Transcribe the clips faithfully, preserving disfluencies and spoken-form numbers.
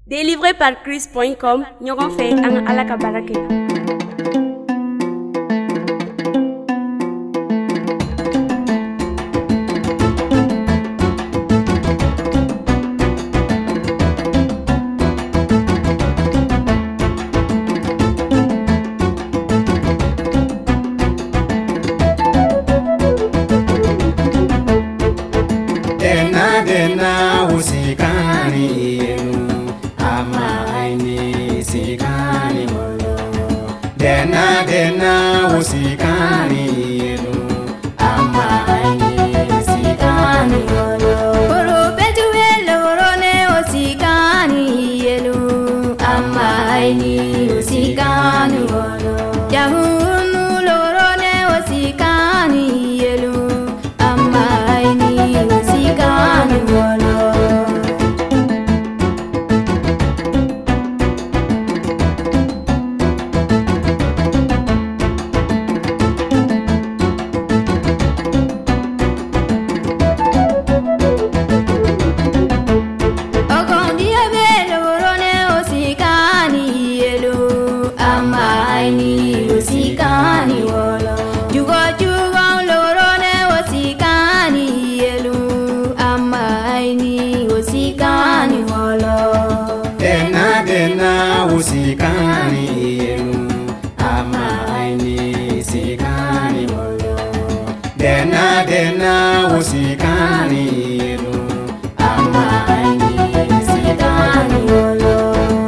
Délivré par Christ point com, ñogon fait ang alaka barake. Dena dena usikani amaini sikani wolo. Dena dena usikani amaini sikani wolo. Oro betuwe lorone usikani yelu amaini usikani wolo. Yahunu lorone usikani yelu amaini usikani wolo. Amaini usikani wolo. Jugo jugo lorone usikani yelu amaini usikani wolo. Dena dena usikani yelu amaini sikani wolo. Dena dena usikani yelu amaini sikani wolo.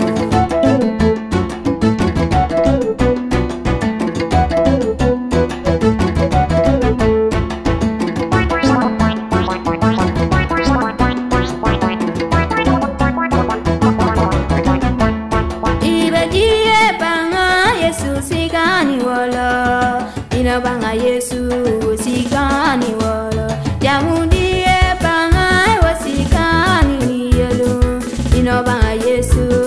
Ina banga Yesu usikani wolo. Yahudi e banga usikani yelu. Ina banga Yesu